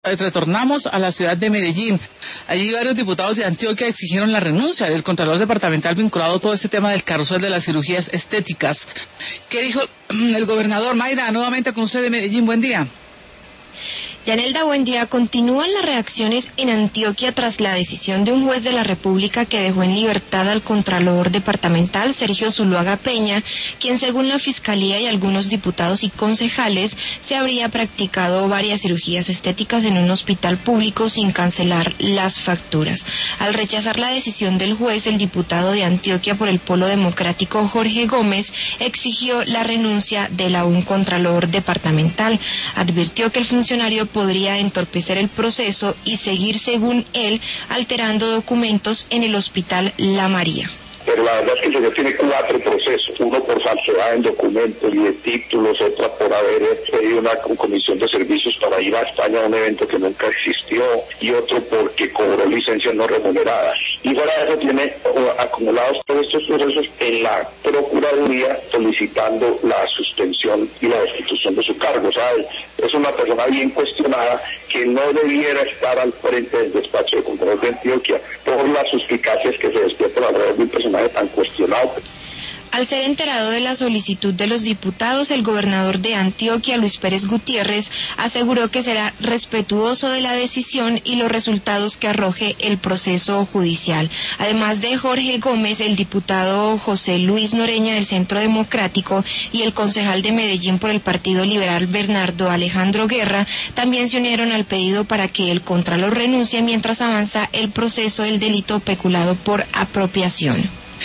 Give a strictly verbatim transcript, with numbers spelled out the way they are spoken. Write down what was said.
Retornamos a la ciudad de Medellín. Allí varios diputados de Antioquia exigieron la renuncia del contralor departamental vinculado a todo este tema del carrusel de las cirugías estéticas. ¿Qué dijo el gobernador? Mayra, nuevamente con usted de Medellín, buen día. Yanelda, buen día. Continúan las reacciones en Antioquia tras la decisión de un juez de la República que dejó en libertad al contralor departamental, Sergio Zuluaga Peña, quien según la Fiscalía y algunos diputados y concejales se habría practicado varias cirugías estéticas en un hospital público sin cancelar las facturas. Al rechazar la decisión del juez, el diputado de Antioquia por el Polo Democrático, Jorge Gómez, exigió la renuncia del aún contralor departamental. Advirtió que el funcionario podría entorpecer el proceso y seguir, según él, alterando documentos en el Hospital La María. Pero la verdad es que el señor tiene cuatro procesos, uno por falsedad en documentos y de títulos, otra por haber pedido una comisión de servicios para ir a España a un evento que nunca existió, y otro porque cobró licencias no remuneradas. Y fuera de eso tiene uh, acumulados todos estos procesos en la Procuraduría solicitando la suspensión y la destitución de su cargo. O sea, es una persona bien cuestionada que no debiera estar al frente del despacho de Contralor de Antioquia por las suspicacias que se despiertan alrededor de un personaje tan cuestionado. Al ser enterado de la solicitud de los diputados, el gobernador de Antioquia, Luis Pérez Gutiérrez, aseguró que será respetuoso de la decisión y los resultados que arroje el proceso judicial. Además de Jorge Gómez, el diputado José Luis Noreña del Centro Democrático y el concejal de Medellín por el Partido Liberal Bernardo Alejandro Guerra también se unieron al pedido para que el contralor renuncie mientras avanza el proceso del delito peculado por apropiación.